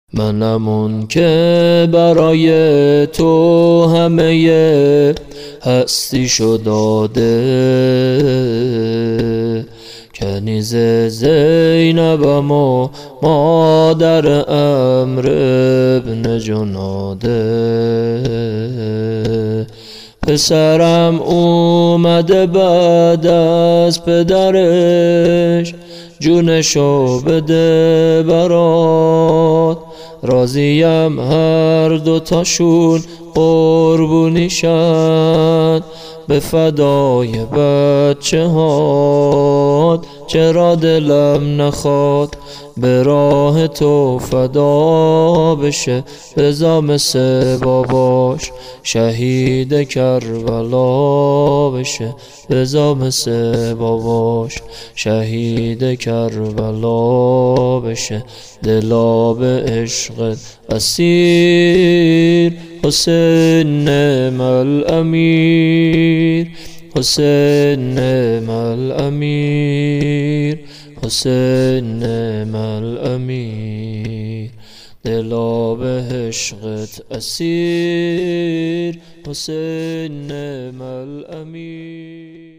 منم اون که برای تو همه هستیشو داده، کنیز زینبم و مادر عمرو ابن جناده. پسرم اومده بعد از پدرش، جونشو بده برات، راضیم هر دوتاشون قربونیشن، به فدای بچه هات چرا دلم نخواد، به راه تو فدا بشه رضا مثل باباش، شهید کربلا بشه رضا مثل باباش، شهید کربلا بشه دلا به عشقت اسیر. حسین نعم الامیر، حسین نعم الامیر، حسین نعم الامیر، دلا به عشقت اسیر. حسین نعم الامیر.